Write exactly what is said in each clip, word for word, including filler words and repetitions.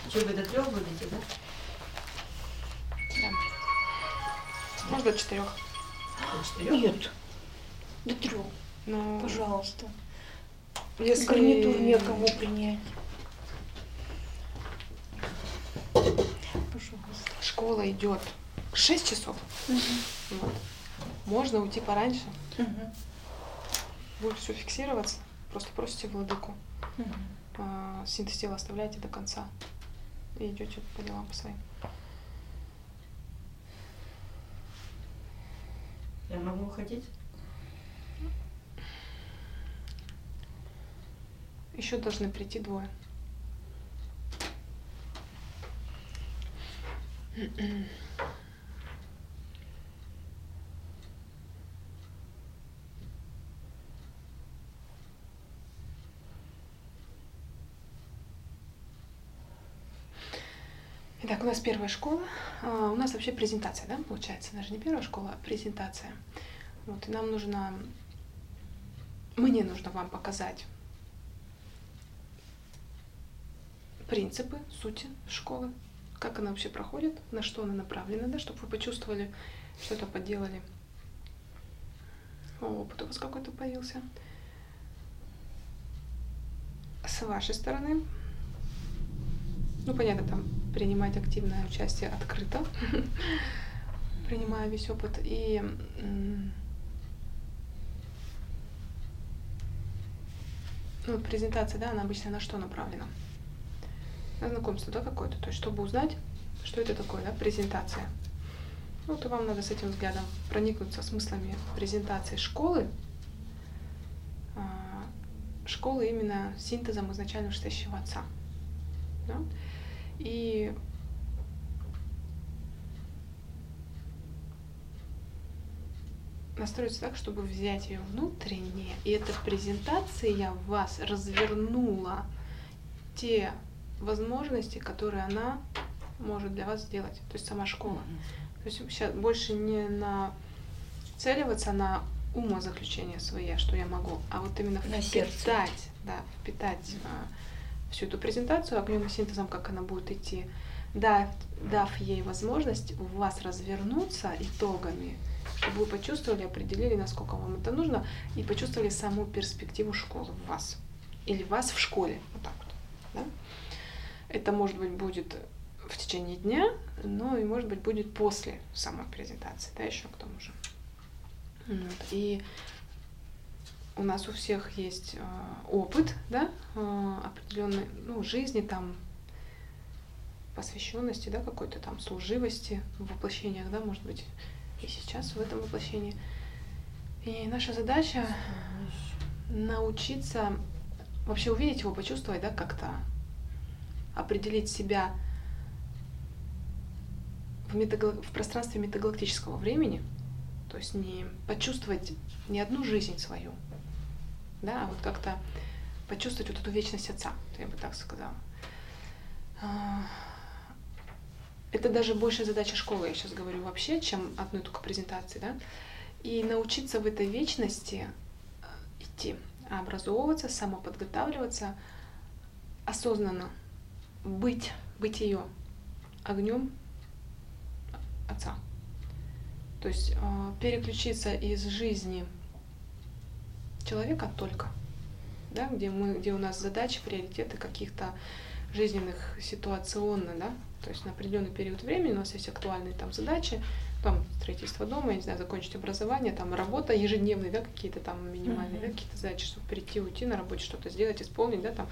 Что, вы до трех будете, да? Да. Может, до четырех. До четырех? Нет, до трех. Но Пожалуйста. если... Гарнитур некому принять. Пожалуйста. Школа идет шесть часов. Угу. Вот. Можно уйти пораньше. Угу. Будет все фиксироваться. Просто просите владыку. Угу. А, синтез тела оставляйте до конца. И идете по делам по своим. Я могу уходить? Еще должны прийти двое. Итак, у нас первая школа. А, у нас вообще презентация, да, получается? Даже не первая школа, а презентация. Вот, и нам нужно, мне нужно вам показать принципы, сути школы, как она вообще проходит, на что она направлена, да, чтобы вы почувствовали, что-то поделали. Опыт у вас какой-то появился. С вашей стороны, ну, понятно, там принимать активное участие открыто, принимая весь опыт. И ну, презентация, да, она обычно на что направлена? На знакомство, да, какое-то. То есть, чтобы узнать, что это такое, да, презентация. Ну, то вам надо с этим взглядом проникнуться смыслами презентации школы. Школы именно синтезом изначально вышестоящего отца. Да? И настроиться так, чтобы взять ее внутренне, и эта презентация в вас развернула те возможности, которые она может для вас сделать, то есть сама школа. Mm-hmm. То есть сейчас больше не нацеливаться на умозаключения свои, что я могу, а вот именно на впитать, сердце. да, впитать mm-hmm. всю эту презентацию огнем и синтезом, как она будет идти, дав, дав ей возможность в вас развернуться итогами, чтобы вы почувствовали, определили, насколько вам это нужно, и почувствовали саму перспективу школы в вас. Или вас в школе. Вот так вот. Да? Это, может быть, будет в течение дня, но и, может быть, будет после самой презентации, да, еще к тому же. Вот. И у нас у всех есть э, опыт, да, э, определенной, ну, жизни, там, посвященности, да, какой-то там служивости в воплощениях, да, может быть, и сейчас в этом воплощении. И наша задача научиться вообще увидеть его, почувствовать, да, как-то определить себя в, метагл... в пространстве метагалактического времени, то есть не почувствовать не одну жизнь свою, да, а вот как-то почувствовать вот эту вечность Отца, я бы так сказала. Это даже большая задача школы, я сейчас говорю вообще, чем одной только презентации, да, и научиться в этой вечности идти, образовываться, самоподготавливаться, осознанно быть, быть ее огнем Отца. То есть э, переключиться из жизни человека только, да, где мы, где у нас задачи, приоритеты каких-то жизненных ситуационно, да, то есть на определенный период времени у нас есть актуальные там задачи, там строительство дома, я не знаю, закончить образование, там работа ежедневные, да, какие-то там минимальные, mm-hmm. да, какие-то задачи, чтобы прийти, уйти на работе, что-то сделать, исполнить, да, там.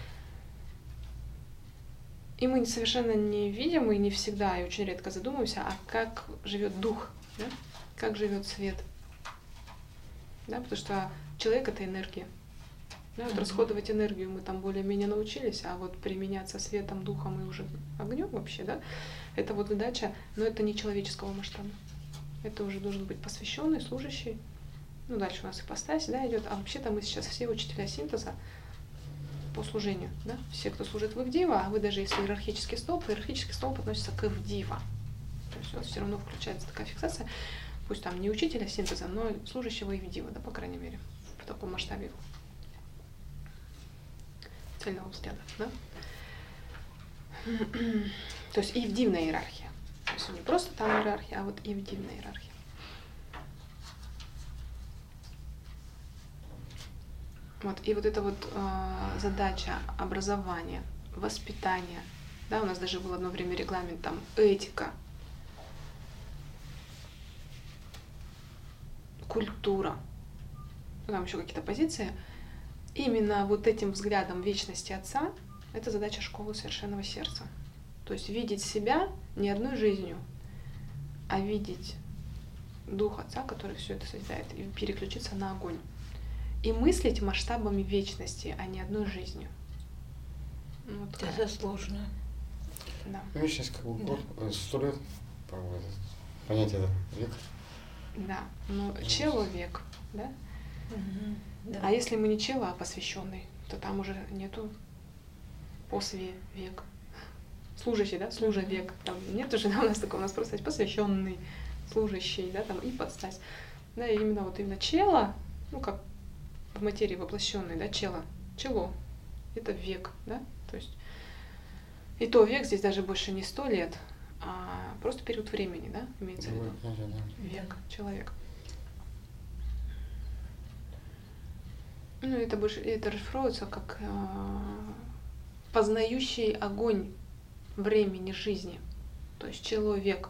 И мы совершенно не видим и не всегда, и очень редко задумываемся, а как живет дух, да, как живет свет, да, потому что человек — это энергия. Да, вот mm-hmm. расходовать энергию мы там более-менее научились, а вот применяться светом, духом и уже огнем вообще, да, это вот задача, но это не человеческого масштаба. Это уже должен быть посвященный, служащий. Ну, дальше у нас ипостась, да, идет. А вообще-то мы сейчас все учителя синтеза по служению, да, все, кто служит в Ивдива, а вы даже если иерархический столб, иерархический столб относится к Ивдива. То есть у вас все равно включается такая фиксация, пусть там не учителя синтеза, но служащего Ивдива, да, по крайней мере, в таком масштабе цельного взгляда, да. То есть и в дивной иерархии. То есть не просто там иерархия, а вот и в дивной иерархии. Вот, и вот эта вот э, задача образования, воспитания, да, у нас даже было одно время регламент, там, этика, культура, ну, там еще какие-то позиции, именно вот этим взглядом вечности Отца, это задача школы совершенного сердца. То есть видеть себя не одной жизнью, а видеть Дух Отца, который все это созидает, и переключиться на огонь. И мыслить масштабами вечности, а не одной жизнью. Ну, вот Это сложно. Да. Ну, сейчас как бы год, сто лет понятие век. Да, но человек, да? Мгм, да. А если мы не чело, а посвященный, то там уже нету после век. Служащий, да, служа век. Там нет уже, да, у нас такого, у нас просто есть посвященный, служащий, да, там и подстать. Да, и именно вот именно чело, ну как в материи воплощенной, да, чело, чело, это век, да, то есть и то век здесь даже больше не сто лет, а просто период времени, да, имеется в виду. Век, человек. Ну, это больше, это расшифровывается как э, познающий огонь времени жизни, то есть человек.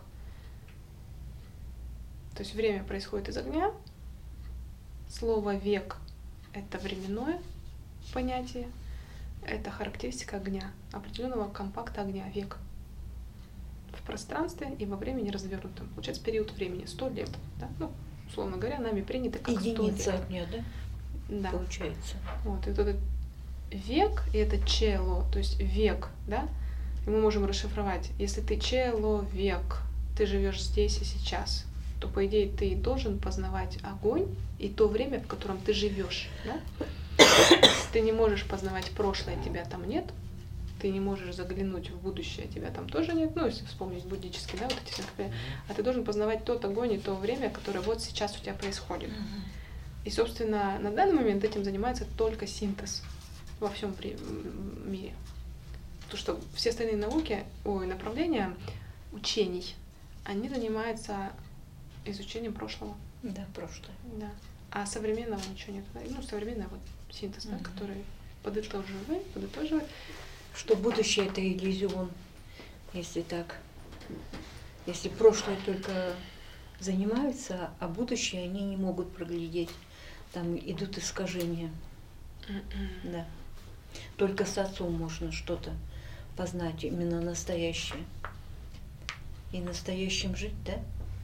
То есть время происходит из огня. Слово век — это временное понятие, это характеристика огня, определенного компакта огня, век. В пространстве и во времени развернутом. Получается период времени, сто лет. Да? Ну, условно говоря, нами принято как сто Единица лет. огня, да? Да. Получается. Вот, и вот этот век, и это чело, то есть век, да, и мы можем расшифровать, если ты человек, ты живешь здесь и сейчас, то, по идее, ты должен познавать огонь и то время, в котором ты живешь, да? Ты не можешь познавать прошлое, тебя там нет, ты не можешь заглянуть в будущее, тебя там тоже нет, ну, если вспомнить буддически, да, вот эти все, а ты должен познавать тот огонь и то время, которое вот сейчас у тебя происходит. И, собственно, на данный момент этим занимается только синтез во всем мире. Потому что все остальные науки, ой, направления учений, они занимаются изучением прошлого. Да, прошлое. Да. А современного ничего нет. Ну, современный вот синтез, да, Мгм. который подытоживает, подытоживает. Что будущее — это иллюзион, если так. Если прошлое только занимаются, а будущее они не могут проглядеть. Там идут искажения. Да. Только с отцом можно что-то познать, именно настоящее. И настоящим жить, да?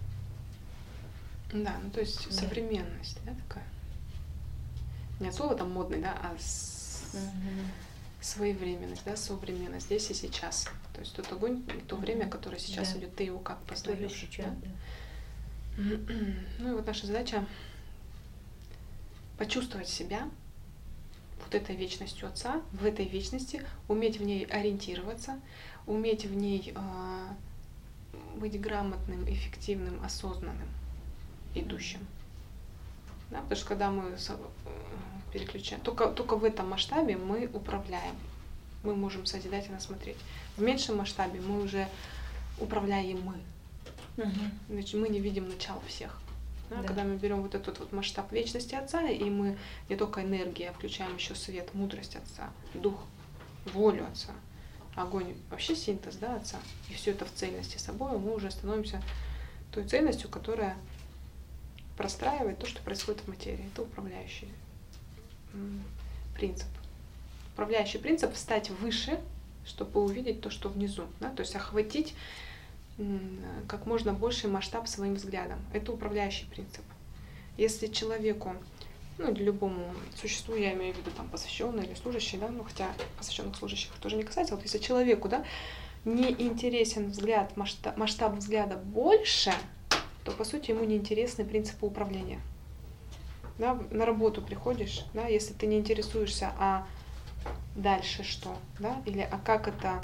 Да, ну то есть Да. современность, да, такая. Не от слова там модный, да, а с... Мгм. своевременность, да, современность, здесь и сейчас. То есть тот огонь, и то время, которое сейчас Да. идет, ты его как Который познаешь. сейчас, Да? да. Ну и вот наша задача почувствовать себя вот этой вечностью Отца, в этой вечности, уметь в ней ориентироваться, уметь в ней э, быть грамотным, эффективным, осознанным, идущим. Да? Потому что когда мы со- э, переключаем, только, только в этом масштабе мы управляем, мы можем созидательно смотреть. В меньшем масштабе мы уже управляем мы. Мгм. Значит, мы не видим начала всех. Да? Да. Когда мы берем вот этот вот масштаб вечности Отца, и мы не только энергия, а включаем еще свет, мудрость Отца, дух, волю Отца, огонь, вообще синтез, да, Отца, и все это в цельности собой, мы уже становимся той цельностью, которая простраивает то, что происходит в материи. Это управляющий м, принцип. Управляющий принцип — встать выше, чтобы увидеть то, что внизу, да? То есть охватить м, как можно больший масштаб своим взглядом. Это управляющий принцип. Если человеку, ну или любому существу, я имею в виду там посвященный или служащий, да, ну хотя посвященных служащих тоже не касается, вот если человеку, да, не интересен взгляд, масштаб, масштаб взгляда больше, то по сути ему не интересны принципы управления. Да, на работу приходишь, да, если ты не интересуешься, а дальше что, да, или а как это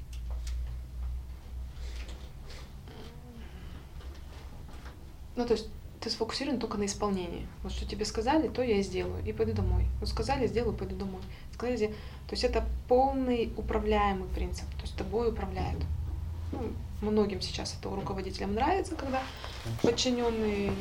ну, то есть ты сфокусирован только на исполнении. Вот что тебе сказали, то я и сделаю, и пойду домой. Вот сказали, сделаю, пойду домой. Сказали, То есть это полный управляемый принцип, то есть тобой управляют. Ну, многим сейчас это руководителям нравится, когда подчиненные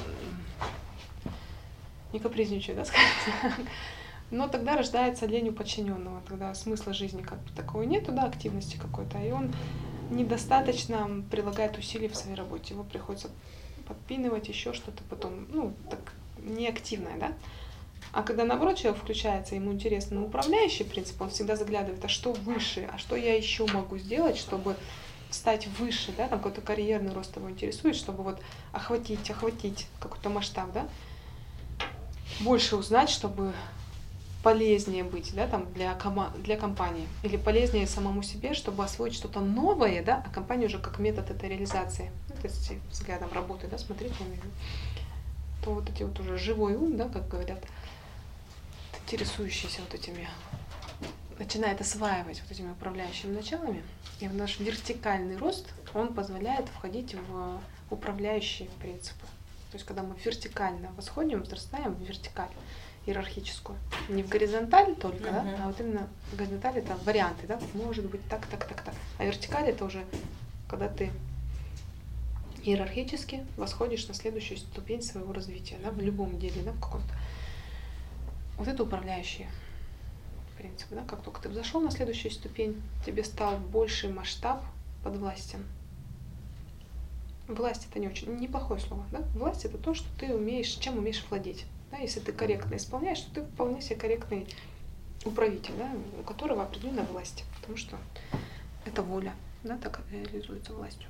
не капризничают, да, скажем так. Но тогда рождается лень у подчиненного, тогда смысла жизни как бы такого нету, да, активности какой-то, и он недостаточно прилагает усилий в своей работе, его приходится подпинывать, еще что-то потом, ну, так неактивное, да. А когда наоборот человек включается, ему интересно на управляющий принцип, он всегда заглядывает, а что выше, а что я еще могу сделать, чтобы стать выше, да, там какой-то карьерный рост его интересует, чтобы вот охватить, охватить какой-то масштаб, да, больше узнать, чтобы полезнее быть, да, там для, кома- для компании, или полезнее самому себе, чтобы освоить что-то новое, да, а компания уже как метод этой реализации, ну, то есть взглядом работы, да, смотреть на нее, то вот эти вот уже живой ум, да, как говорят, интересующийся вот этими, начинает осваивать вот этими управляющими началами, и наш вертикальный рост, он позволяет входить в управляющие принципы. То есть когда мы вертикально восходим, возрастаем в вертикаль иерархическую, не в горизонталь только, uh-huh. да, а вот именно в горизонталь это варианты, да, может быть так, так, так, так, а вертикаль это уже когда ты иерархически восходишь на следующую ступень своего развития, да, в любом деле, да, в каком-то. Вот это управляющие принципы, да, как только ты взошел на следующую ступень, тебе стал больший масштаб подвластен. Власть это не очень, неплохое слово, да? Власть это то, что ты умеешь, чем умеешь владеть. Да? Если ты корректно исполняешь, то ты вполне себе корректный управитель, да? У которого определенная власть, потому что это воля, да, так реализуется властью.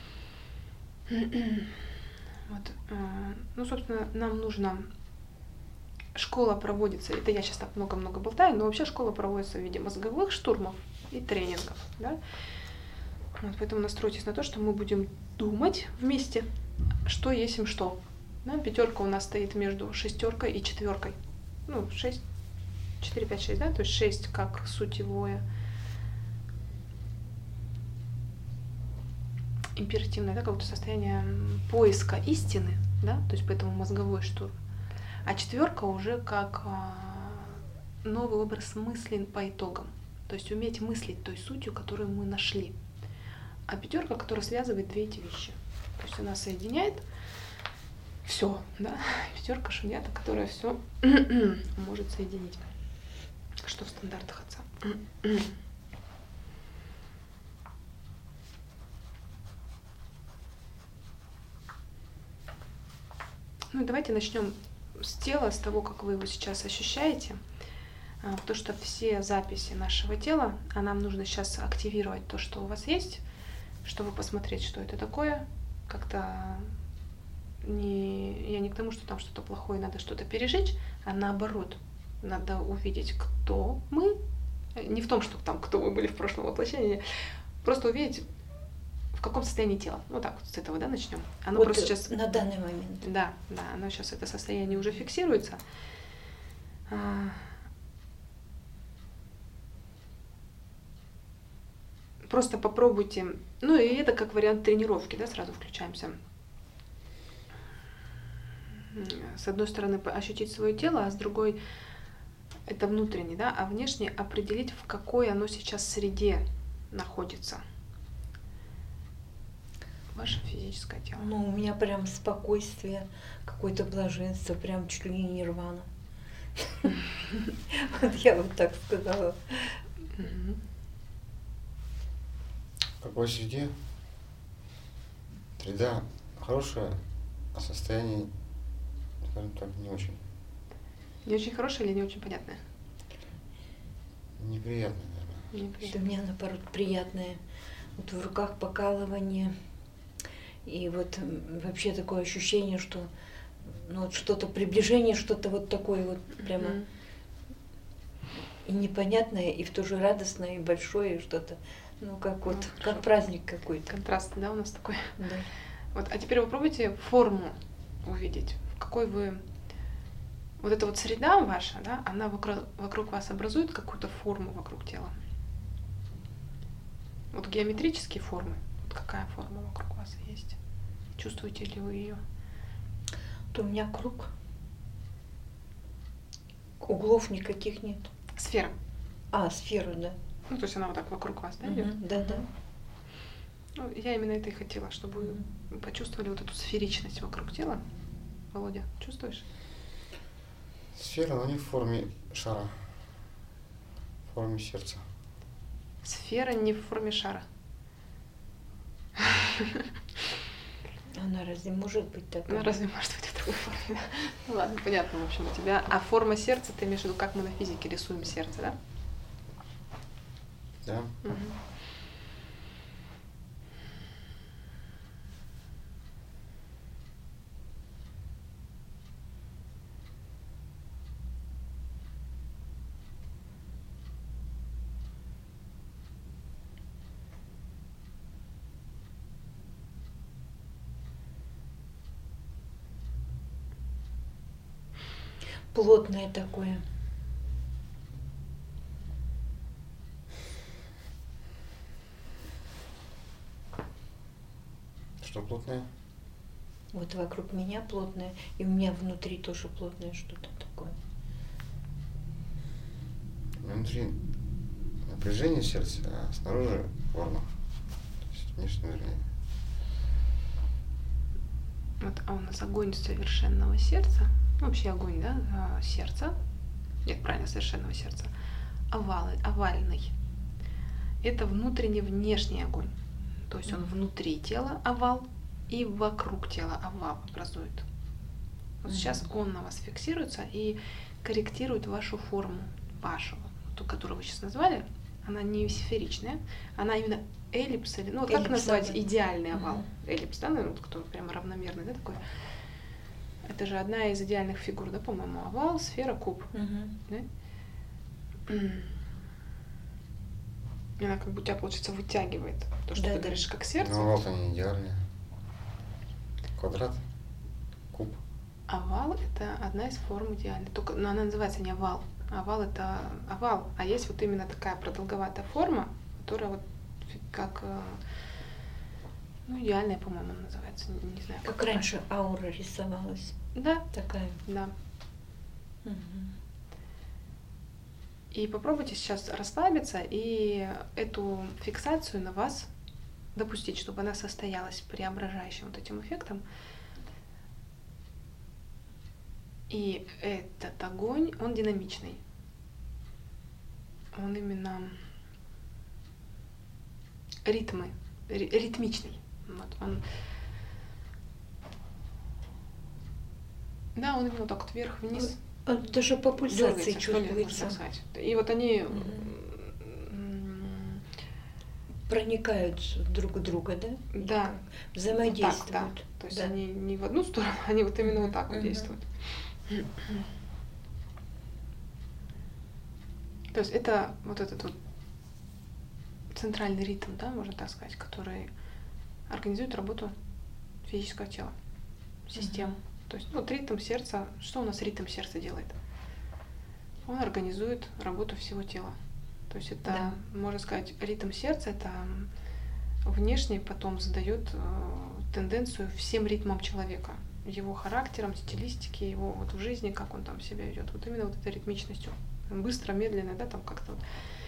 Вот. Ну, собственно, нам нужно... Школа проводится, это я сейчас так много-много болтаю, но вообще школа проводится в виде мозговых штурмов и тренингов, да? Вот, поэтому настройтесь на то, что мы будем думать вместе, что есть им что. Да, пятерка у нас стоит между шестеркой и четверкой. Ну, шесть, четыре, пять, шесть, да, то есть шесть как сутевое. Императивное, да, какое-то состояние поиска истины, да, то есть поэтому мозговой штурм. А четверка уже как новый образ мысли по итогам. То есть уметь мыслить той сутью, которую мы нашли. А пятерка, которая связывает две эти вещи. То есть она соединяет все, да. Пятерка шуньята, которая все может соединить. Что в стандартах отца. Ну и давайте начнем с тела, с того, как вы его сейчас ощущаете. То, что все записи нашего тела, а нам нужно сейчас активировать то, что у вас есть, чтобы посмотреть, что это такое. Как-то не, я не к тому, что там что-то плохое, надо что-то пережить, а наоборот, надо увидеть, кто мы. Не в том, что там, кто вы были в прошлом воплощении, просто увидеть, в каком состоянии тела. Ну так, с этого, да, начнем. Оно вот просто сейчас... на данный момент. Да, да, оно сейчас, это состояние уже фиксируется. Просто попробуйте, ну и это как вариант тренировки, да, сразу включаемся. С одной стороны ощутить свое тело, а с другой это внутренне, да, а внешне определить, в какой оно сейчас среде находится. Ваше физическое тело. Ну, у меня прям спокойствие, какое-то блаженство, прям чуть ли не нирвана. Вот я вот так сказала. В какой среде? Среда хорошая, а состояние, скажем так, не очень. Не очень хорошее или не очень понятное? Неприятное, наверное. Неприятное. У меня, наоборот, приятное. Вот в руках покалывание. И вот вообще такое ощущение, что ну, вот что-то приближение, что-то вот такое вот прямо mm-hmm. и непонятное, и в то же радостное, и большое, и что-то, ну как вот, ну, как праздник какой-то. Контраст, да, у нас такой? Да. Вот, а теперь попробуйте форму увидеть, в какой вы... Вот эта вот среда ваша, да, она вокруг, вокруг вас образует какую-то форму вокруг тела. Вот геометрические формы, вот какая форма вокруг вас есть? Чувствуете ли вы ее? То у меня круг. Углов никаких нет. Сфера. А, сферу, да. Ну, то есть она вот так вокруг вас, да, идет? Мгм, да, да. Ну, я именно это и хотела, чтобы вы почувствовали вот эту сферичность вокруг тела. Володя, чувствуешь? Сфера, но не в форме шара, в форме сердца. Сфера не в форме шара. Она разве может быть такой? Ну, разве может быть в такой форме? Ну ладно, понятно, в общем, у тебя. А форма сердца, ты имеешь в виду, как мы на физике рисуем сердце, да? Да? Мгм. Плотное такое. Что плотное? Вот вокруг меня плотное, и у меня внутри тоже плотное что-то такое. Внутри напряжение сердца, а снаружи форма. То есть внешне, вернее. Вот, а у нас огонь совершенного сердца. Ну, вообще огонь, да, а, сердца. Нет, правильно, совершенного сердца. Овалы, овальный. Это внутренне-внешний огонь. То есть он внутри тела овал и вокруг тела овал образует. Вот Мгм. сейчас он на вас фиксируется и корректирует вашу форму, вашу, ту, которую вы сейчас назвали. Она не сферичная, она именно эллипс, или, ну вот как Эллипс, назвать да. идеальный овал? Мгм. Эллипс, да, ну, вот кто прямо равномерный, да, такой. Это же одна из идеальных фигур, да, по-моему, овал, сфера, куб. Мгм. Да? И она как бы у тебя, получается, вытягивает то, что Да, ты да. говоришь, как сердце. Но овал-то не идеальный. Квадрат, куб. Овал — это одна из форм идеальной. Только, но она называется не овал. Овал — это овал. А есть вот именно такая продолговатая форма, которая вот фи- как, э, ну, идеальная, по-моему, она называется. Не, не знаю. Как какая. раньше аура рисовалась. Да, Такая. да. Мгм. И попробуйте сейчас расслабиться и эту фиксацию на вас допустить, чтобы она состоялась преображающим вот этим эффектом. И этот огонь, он динамичный. Он именно ритмы, ри- ритмичный. Вот, он... Да, он именно вот так вот вверх-вниз. А даже по пульсации Дёргается, что ли, можно чувствуется. так сказать. И вот они Мгм. м, Проникают друг в друга, да? да, Взаимодействуют. так, да. То есть Да. они не в одну сторону, они вот именно вот так вот Мгм. действуют. То есть это вот этот вот центральный ритм, да, можно так сказать, который организует работу физического тела, систем. Мгм. То есть ну, вот ритм сердца, что у нас ритм сердца делает? Он организует работу всего тела. То есть это, Да. можно сказать, ритм сердца, это внешне потом задает э, тенденцию всем ритмам человека, его характером, стилистике, его вот в жизни, как он там себя ведет. Вот именно вот этой ритмичностью. Быстро, медленно, да, там как-то вот.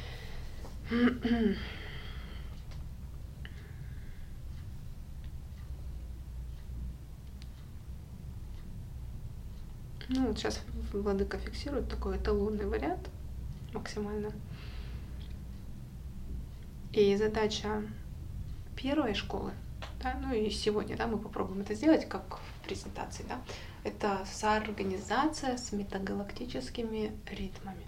Ну, вот сейчас владыка фиксирует такой эталонный вариант максимально. И задача первой школы, да, ну и сегодня, да, мы попробуем это сделать, как в презентации, да, это соорганизация с метагалактическими ритмами.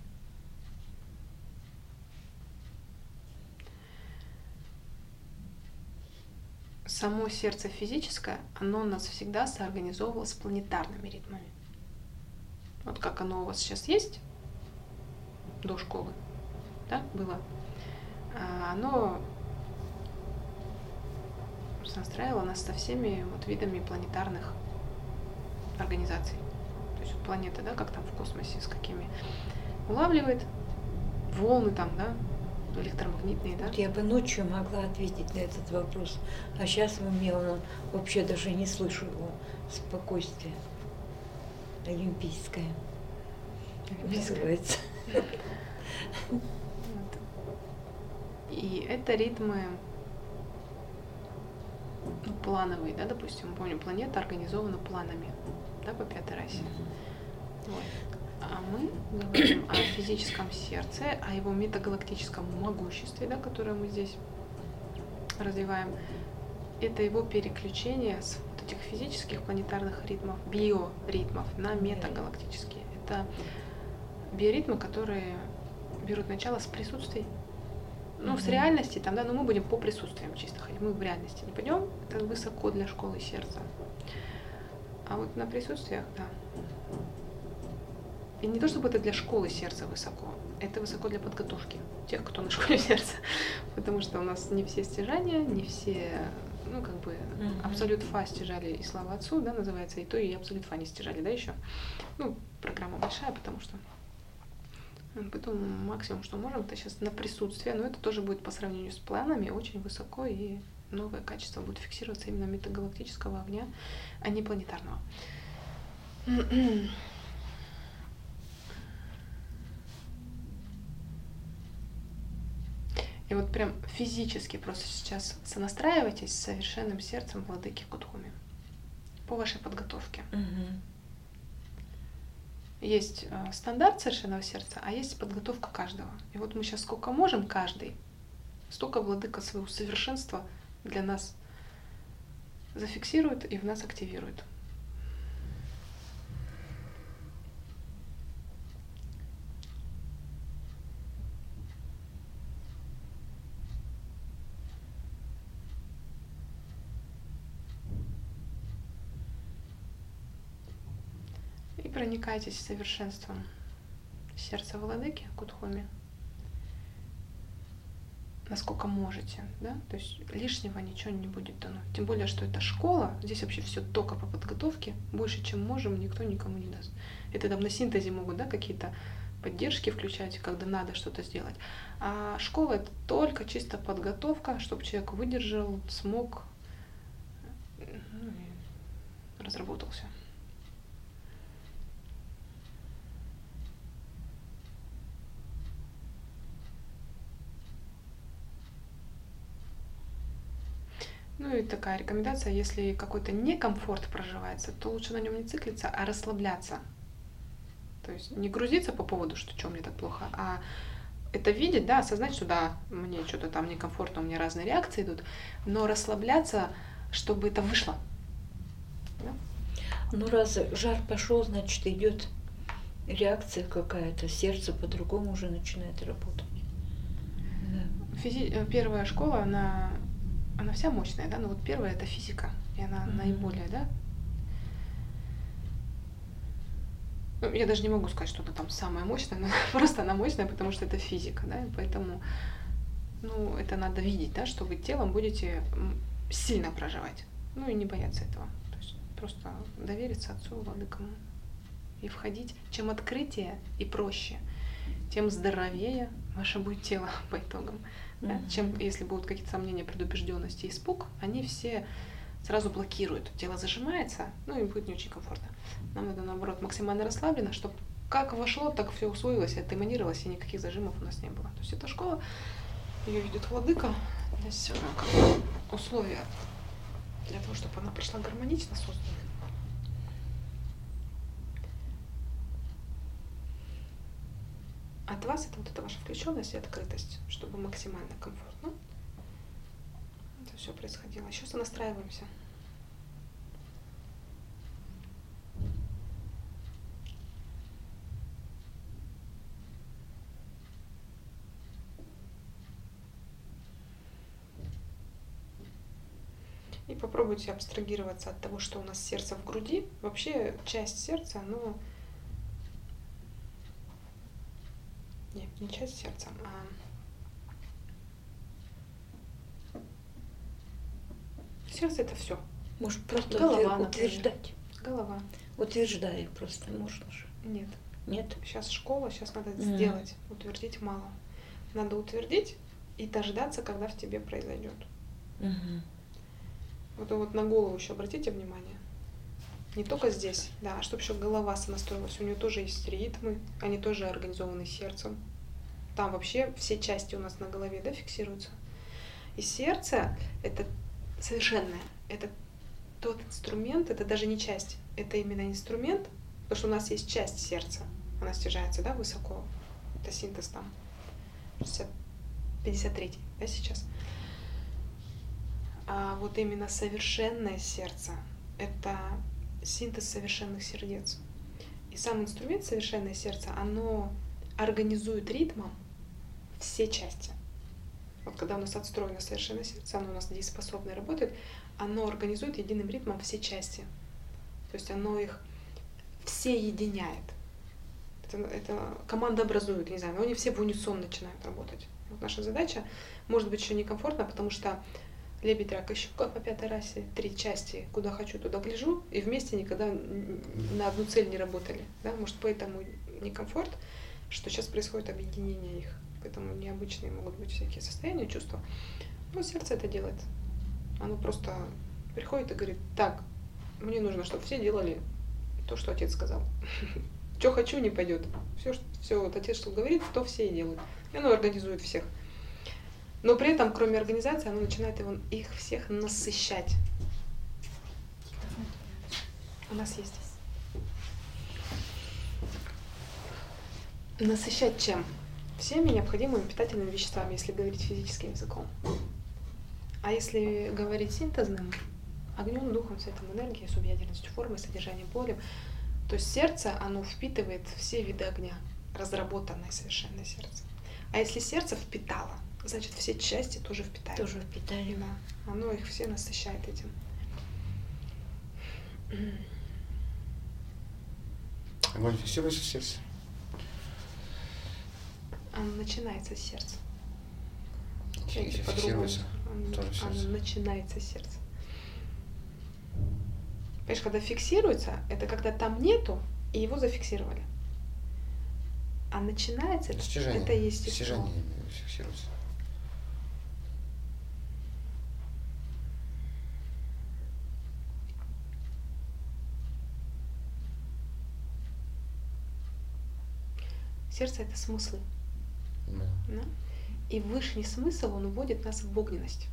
Само сердце физическое, оно у нас всегда соорганизовывалось с планетарными ритмами. Вот как оно у вас сейчас есть до школы, да, было, а оно настраивало нас со всеми вот видами планетарных организаций. То есть вот планета, да, как там в космосе, с какими улавливает волны там, да, электромагнитные, да. Вот я бы ночью могла ответить на этот вопрос, а сейчас у меня он, вообще даже не слышу его спокойствие. Олимпийское. Олимпийское. Называется. И это ритмы ну, плановые, да, допустим, помню, планета организована планами, да, по пятой расе. Вот. А мы говорим о физическом сердце, о его метагалактическом могуществе, да, которое мы здесь развиваем. Это его переключение с вот этих физических планетарных ритмов, биоритмов на метагалактические. Это биоритмы, которые берут начало с присутствий. Ну, mm-hmm. с реальности, там, да, но мы будем по присутствиям чисто ходить. Мы в реальности не пойдем, это высоко для школы сердца. А вот на присутствиях, да. И не то, чтобы это для школы сердца высоко, это высоко для подготовки тех, кто на школе сердца. Потому что у нас не все стяжания, не все, ну, как бы, mm-hmm. абсолют фа стяжали и слава отцу, да, называется, и то, и абсолют фа не стяжали, да, еще. Ну, программа большая, потому что потом максимум, что можем, это сейчас на присутствие, но это тоже будет по сравнению с планами очень высоко, и новое качество будет фиксироваться именно метагалактического огня, а не планетарного. И вот прям физически просто сейчас сонастраивайтесь с совершенным сердцем владыки Кудхуми по вашей подготовке. Угу. Есть э, стандарт совершенного сердца, а есть подготовка каждого. И вот мы сейчас сколько можем каждый, столько владыка своего совершенства для нас зафиксирует и в нас активирует. И проникайтесь совершенством сердца владыки Кудхуми, насколько можете, да, то есть лишнего ничего не будет дано. Тем более, что это школа, здесь вообще все только по подготовке, больше, чем можем, никто никому не даст. Это там на синтезе могут, да, какие-то поддержки включать, когда надо что-то сделать. А школа — это только чисто подготовка, чтобы человек выдержал, смог, ну, и разработался. Ну и такая рекомендация, если какой-то некомфорт проживается, то лучше на нем не циклиться, а расслабляться. То есть не грузиться по поводу, что что мне так плохо, а это видеть, да, осознать, что да, мне что-то там некомфортно, у меня разные реакции идут, но расслабляться, чтобы это вышло. Да? Ну раз жар пошел, значит идет реакция какая-то, сердце по-другому уже начинает работать. Да. Физи... Первая школа, она... она вся мощная, да, но вот первая — это физика, и она mm-hmm. наиболее, да. Ну, я даже не могу сказать, что она там самая мощная, но просто она мощная, потому что это физика, да, и поэтому, ну, это надо видеть, да, что вы телом будете сильно проживать, ну и не бояться этого, то есть просто довериться Отцу, Владыкам и входить. Чем открытие и проще, тем здоровее ваше будет тело по итогам. Да? Mm-hmm. Чем, если будут какие-то сомнения, предубежденности, испуг, они все сразу блокируют. Тело зажимается, ну и будет не очень комфортно. Нам надо, наоборот, максимально расслаблено, чтобы как вошло, так все усвоилось, отэманировалось, и никаких зажимов у нас не было. То есть эта школа, ее ведет владыка, здесь как бы условия для того, чтобы она прошла гармонично создана. От вас это вот эта ваша включенность и открытость, чтобы максимально комфортно это все происходило. Еще сонастраиваемся. И попробуйте абстрагироваться от того, что у нас сердце в груди. Вообще часть сердца, оно... Нет, не часть сердца, а... Сердце — это все. Может, просто Голова, утверждать? Голова. Утверждая просто, можно же. Нет. Нет? Сейчас школа, сейчас надо Mm. сделать. Утвердить мало. Надо утвердить и дождаться, когда в тебе произойдет. Угу. Вот, вот на голову еще обратите внимание. Не только здесь, да, а чтобы еще голова сонастроилась. У нее тоже есть ритмы, они тоже организованы сердцем. там вообще все части у нас на голове, да, фиксируются. И сердце — это совершенное, это тот инструмент, это даже не часть, это именно инструмент, потому что у нас есть часть сердца, она стяжается, да, высоко, это синтез там, пятьдесят третий, да, сейчас. А вот именно совершенное сердце — это синтез совершенных сердец. И сам инструмент совершенное сердце, оно организует ритмом все части. Вот когда у нас отстроено совершенное сердце, оно у нас дееспособно работает, оно организует единым ритмом все части. То есть оно их все единяет. Это, это команда образует, не знаю, но они все в унисон начинают работать. Вот наша задача может быть еще некомфортна, потому что лебедь, рак и щука по пятой расе, три части, куда хочу, туда гляжу, и вместе никогда на одну цель не работали. Да? Может, поэтому некомфорт, что сейчас происходит объединение их. Поэтому необычные могут быть всякие состояния, чувства. Но сердце это делает. Оно просто приходит и говорит: так, мне нужно, чтобы все делали то, что отец сказал. Что хочу, не пойдет. Все, все вот отец что говорит, то все и делают. И оно организует всех. Но при этом, кроме организации, оно начинает его, их всех насыщать. У нас есть. Насыщать чем? Всеми необходимыми питательными веществами, если говорить физическим языком. А если говорить синтезным, огнем, духом, цветом, энергией, субъядерностью, формой, содержанием, полем, то есть сердце, оно впитывает все виды огня, разработанное совершенное сердце. А если сердце впитало, значит все части тоже впитали. Тоже впитали. Да. Оно их все насыщает этим. Огонь фиксируется в сердце? Оно начинается с сердца. Если фиксируется, оно, тоже в оно сердце. начинается с сердца. Понимаешь, когда фиксируется, это когда там нету, и его зафиксировали. А начинается, это, Стяжание. это естественно. Стяжание фиксируется. Сердце — это смыслы. Да. Да? И высший смысл, он уводит нас в огненность.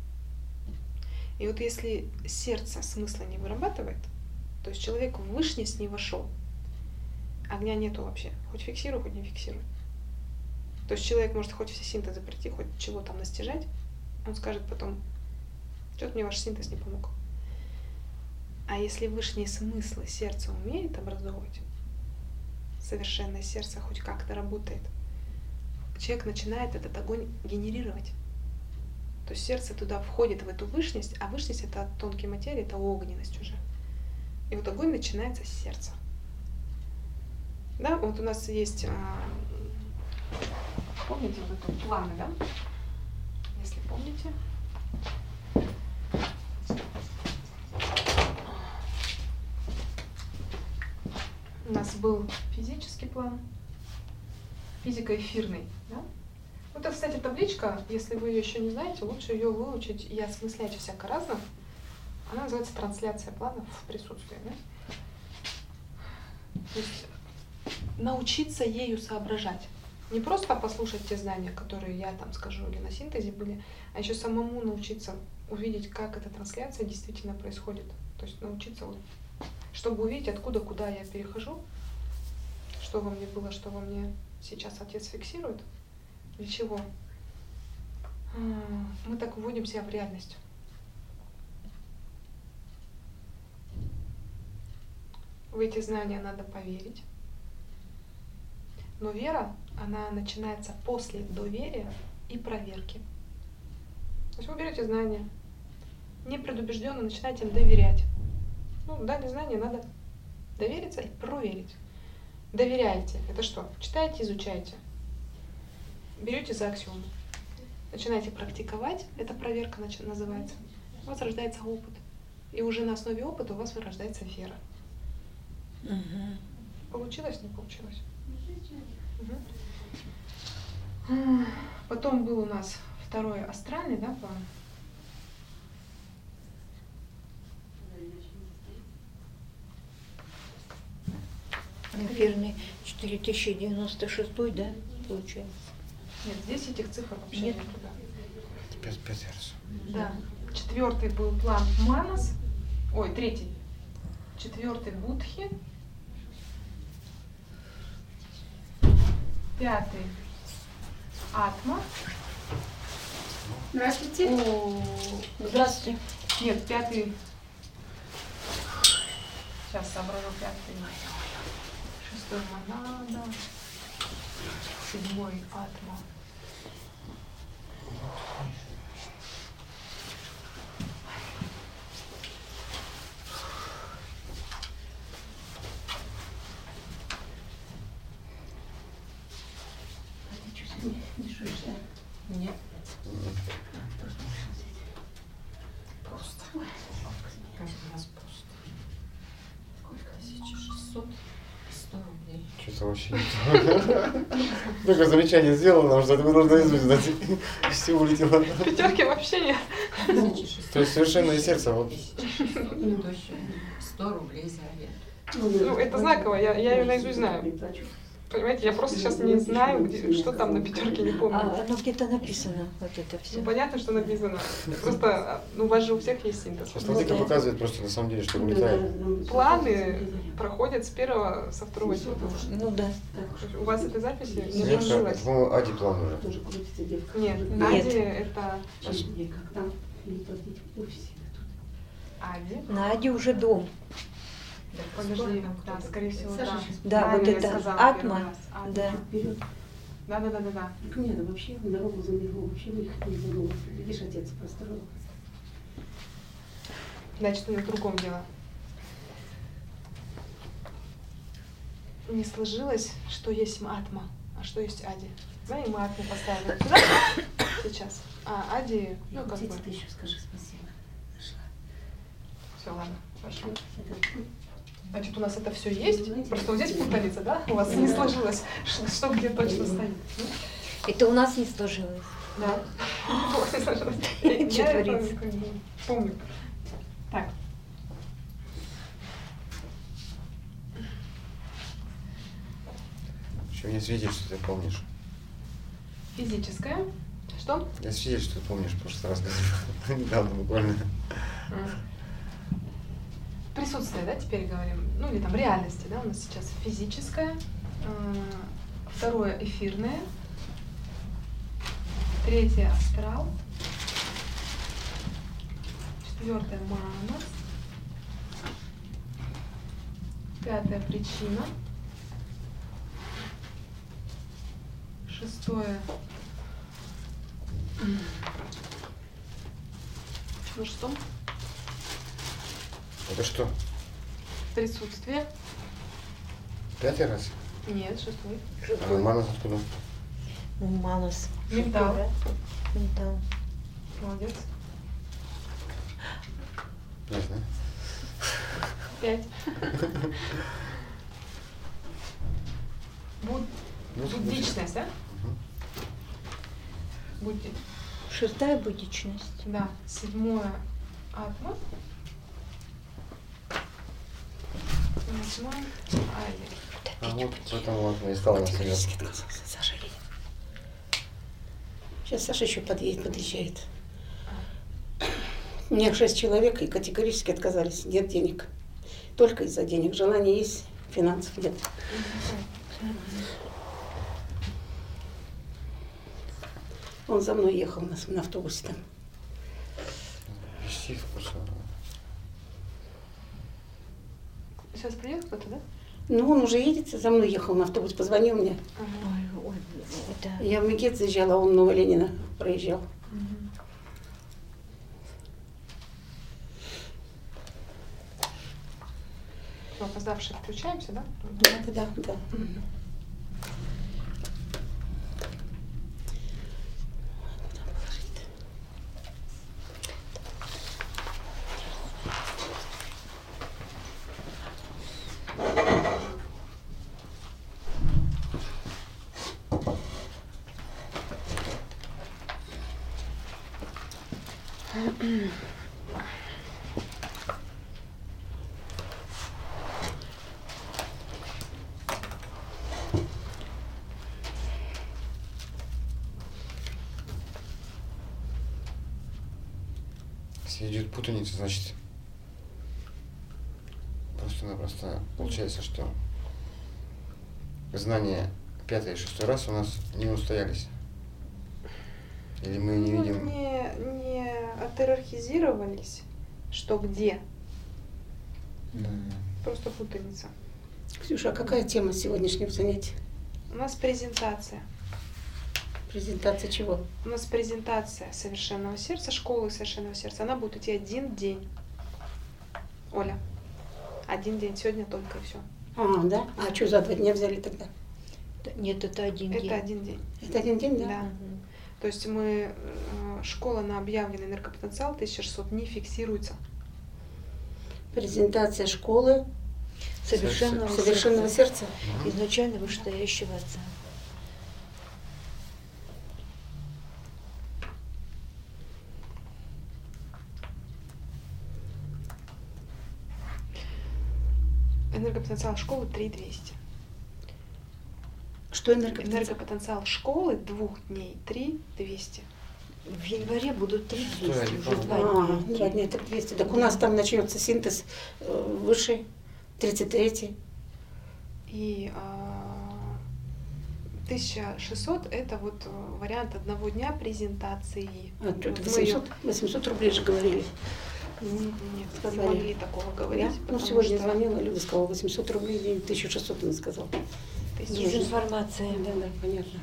И вот если сердце смысла не вырабатывает, то есть человек в вышнесть не вошел, огня нету вообще, хоть фиксируй, хоть не фиксируй. То есть человек может хоть все синтезы пройти, хоть чего там настижать, он скажет потом: что-то мне ваш синтез не помог. А если высшие смыслы сердце умеет образовывать, совершенное сердце хоть как-то работает, человек начинает этот огонь генерировать. То есть сердце туда входит, в эту вышность, а вышность — это от тонкой материи, это огненность уже. И вот огонь начинается с сердца. Да, вот у нас есть, а, помните, вот это планы, да? Если помните. У нас был физический план, физико-эфирный, да? Вот это, кстати, табличка, если вы ее еще не знаете, лучше ее выучить и осмыслять всяко разно. Она называется трансляция планов в присутствии. Да? То есть научиться ею соображать. Не просто послушать те знания, которые я там скажу или на синтезе были, а еще самому научиться увидеть, как эта трансляция действительно происходит. То есть научиться, вот, чтобы увидеть, откуда, куда я перехожу, что во мне было, что во мне сейчас отец фиксирует. Для чего? Мы так вводим себя в реальность. В эти знания надо поверить. Но вера, она начинается после доверия и проверки. То есть вы берете знания, непредубежденно начинаете им доверять. Ну, дали знания, надо довериться и проверить. Доверяете. Это что? Читаете, изучаете. Берете за аксиому. Начинаете практиковать, эта проверка называется. У вас рождается опыт. И уже на основе опыта у вас вырождается вера. Угу. Получилось, не получилось? Угу. Потом был у нас второй астральный, да, план. Эфирный четыре тысячи девяносто шесть, да, получается? Нет, здесь этих цифр вообще Нет. нет. Да. Пять, пять раз. Да. Четвертый был план Манас. Ой, третий. Четвертый Будхи. Пятый Атма. Здравствуйте. О, Здравствуйте. нет, пятый. Сейчас соображу пятый. Шестой Монада. Седьмой Атма. Нет. Просто. Как у нас просто. Сколько? тысяча шестьсот. сто рублей. Что-то вообще не то. Только замечание сделано, потому что это вы должны наизусть знать. Все улетело. Пятерки вообще нет. тысяча шестьсот. То есть совершенное сердце. Вот. тысяча шестьсот. Ну, то есть сто рублей за обед. Ну, это знаково, я, я ее наизусть знаю. Понимаете, я просто сейчас не знаю, где, что там на пятерке, не помню. А оно где-то написано, вот это все. Ну, понятно, что написано. Просто, ну, у вас же у всех есть синтез. Сейчас статика показывает просто на самом деле, что улетает. Планы проходят с первого, со второго типа. Ну да. У вас этой записи не Нет, сложилось? по-моему, Ади план уже. Нет, Нет. Нади это Ади. На Аде уже дом. Подожди, да, скорее всего, да. Да, Аня вот мне это сказала Атма. первый раз. Ади. Да. Да, да, да, да, да. Нет, ну вообще в дорогу забегу, вообще выехать не забыл. Видишь, отец построил. Значит, на другом дело. Не сложилось, что есть Атма, а что есть Ади. Да, и мы Атму поставили сюда сейчас. А Ади, ну как бы. Отец, ты еще скажи спасибо. Нашла. Все, ладно, хорошо. Это Значит, у нас это все есть. Просто вот здесь путаница, да? У вас не сложилось, что, что где точно стоит. Это у нас не сложилось. Да. У вас не сложилось. Что Я это творится? как бы помню. Так. Еще мне свидетель, что ты помнишь. Физическое. Что? Я свидетель, что ты помнишь, в прошлый раз говорил. Недавно буквально. Присутствие, да, теперь говорим, ну или там реальности, да, у нас сейчас физическое, э, второе эфирное, третье астрал, четвертое манас, пятое причина, шестое, на шестом Это что? присутствие, Пятый раз? нет, шестой, А Манас откуда? Ну, Манас. ментал, Ментал. молодец, Не знаю. пять. Буд... Ну, Буддичность, да? Мгм. Будди. Шестая буддичность. Да. Седьмое атма. Восьмое айли. А вот поэтому вот я и стал на совет. Саша едет. Сейчас Саша еще подъедет, подъезжает. У меня шесть человек и категорически отказались. Нет денег. Только из-за денег. Желание есть, финансов нет. Он за мной ехал на, на автобусе там. Вести вкусно. Сейчас приедет кто-то, да? Ну, он уже едет, за мной ехал на автобус, позвонил мне. Ага. Ой, ой, это... Я в Микет заезжала, а он в Новоленина проезжал. Мгм. Все, опоздавшие включаемся, да? Да, да, да. Если идет путаница, значит просто-напросто получается, что знания пятый и шестой раз у нас не устоялись. Или мы не Ну, видим... Не, не отиерархизировались, что где. Да. Просто путаница. Ксюша, а какая тема сегодняшнего занятия? У нас презентация. Презентация чего? У нас презентация совершенного сердца, школы совершенного сердца. Она будет идти один день. Оля, один день. Сегодня только и все. А, да? А что за два дня взяли тогда? Нет, это один день. Это один день. Это один день, да? Да. Мгм. То есть мы, э, школа на объявленный энергопотенциал тысяча шестьсот не фиксируется. Презентация школы Совершенного, совершенного сердца. сердца. Изначально вышестоящего отца. Энергопотенциал школы три тысячи двести. Что энергопотенциал? Энергопотенциал школы двух дней три тысячи двести. В январе будут три Что я двести, не уже помню. два А, дня. два дня три двести. Так у нас там начнется синтез э, высший, тридцать третий. И а, тысяча шестьсот это вот э, вариант одного дня презентации. А, что-то Вот мы восемьсот, восемьсот рублей же говорили. её- Нет, не Сказали. могли такого говорить. Да? Ну, потому сегодня что звонила, Люда сказала, восемьсот рублей в день, тысяча шестьсот она сказала. тысяча- Дезинформация. Да, да, понятно.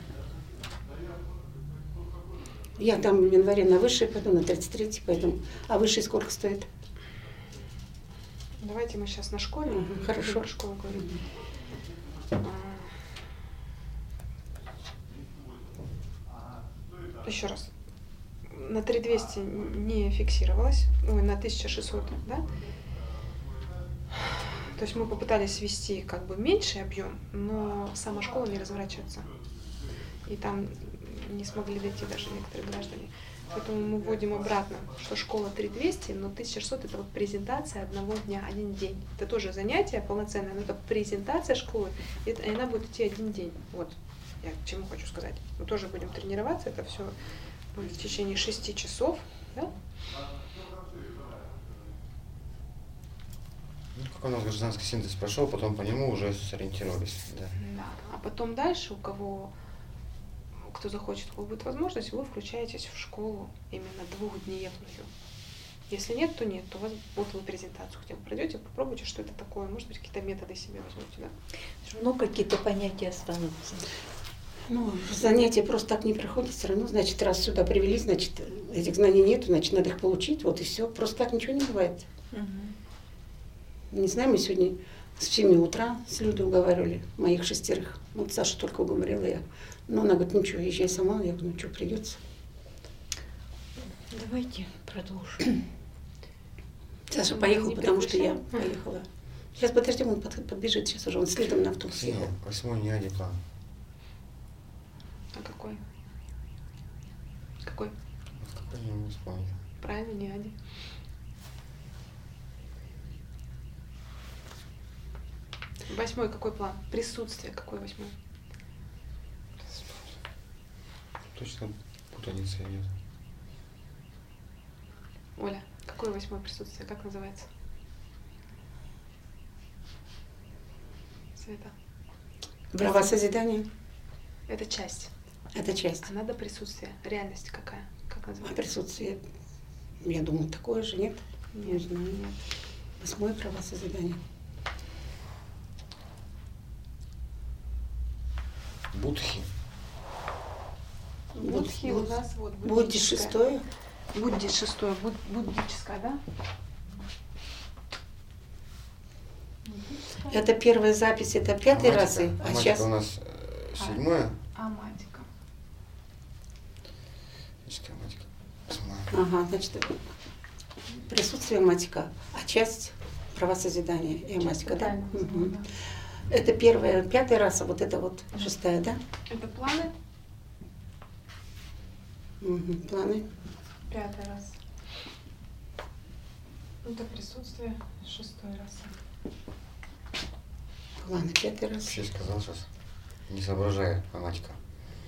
Я там в январе на высший пойду, на тридцать третий пойду. А высший сколько стоит? Давайте мы сейчас на школе. Мгм, хорошо. Про школу говорим. А, Еще раз. На три тысячи двести не фиксировалось, ой, на тысяча шестьсот, да? То есть мы попытались свести как бы меньший объем, но сама школа не разворачивается. И там не смогли дойти даже некоторые граждане. Поэтому мы вводим обратно, что школа три тысячи двести, но тысяча шестьсот это вот презентация одного дня, один день. Это тоже занятие полноценное, но это презентация школы, и, это, и она будет идти один день. Вот я к чему хочу сказать. Мы тоже будем тренироваться, это все будет в течение шести часов, да? Ну, как у нас гражданский синтез прошел, потом по нему уже сориентировались. Да. Да. А потом дальше, у кого, кто захочет, у кого будет возможность, вы включаетесь в школу именно двухдневную. Если нет, то нет, то у вас вот вы презентацию хотя бы пройдете, попробуйте, что это такое, может быть, какие-то методы себе возьмете, да? Все равно какие-то понятия останутся. Ну, занятия просто так не проходят все равно. Значит, раз сюда привели, значит, этих знаний нету, значит, надо их получить. Вот и все. Просто так ничего не бывает. Не знаю, мы сегодня с семи утра с Людой уговаривали, моих шестерых. Вот Саша только уговорила я. Но она говорит, ну что, езжай сама. Я говорю, ну что, придется. Давайте продолжим. Саша Мы поехал, не потому что я прекращаем. поехала. Сейчас подождем, он под- подбежит, сейчас уже он следом на автобус Ксения, ехал. восьмой не ади план. А какой? Какой? Вот какой я не могу вспомнить. Правильно, не Ади. Восьмой какой план? Присутствие какой восьмой? Точно путаница идет. Оля, какое восьмое присутствие? Как называется? Света. Права созидания — это часть. – это часть. А надо присутствие. Реальность какая? Как А называется? присутствие, я думаю, такое же, нет? Не Нет, знаю. нет. Восьмое право созидания. Будхи. Будхи у Буд- нас вот Будде буддическое. шестое. Будде шестое. Буд- Буддическое, да? Буддическое. Это первая запись, это пятый Аматика. раз, и- а Аматика сейчас у нас э, седьмое. Аматика. Значит, аматика. Восьмое. ага, значит, присутствие матика, а часть права созидания и аматика, да? Правильно Мгм. сказала, да. Это первая, пятая раса, вот это вот шестая, да? Это планы. Мгм. Планы. Пятый раз. Это присутствие шестой раз. Планы, пятый раз. Все сказал сейчас, не соображая, аматика.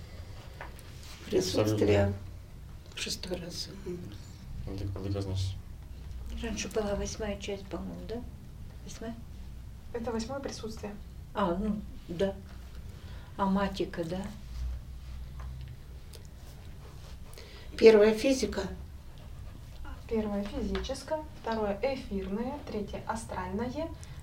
Присутствие шестой раз. Мгм. Владыка, владыка, значит, Раньше была восьмая часть, по-моему, да? Восьмая? Это восьмое присутствие. А, ну, да. Аматика, да? Первая физика. Первое физическое, второе эфирное, третье астральное,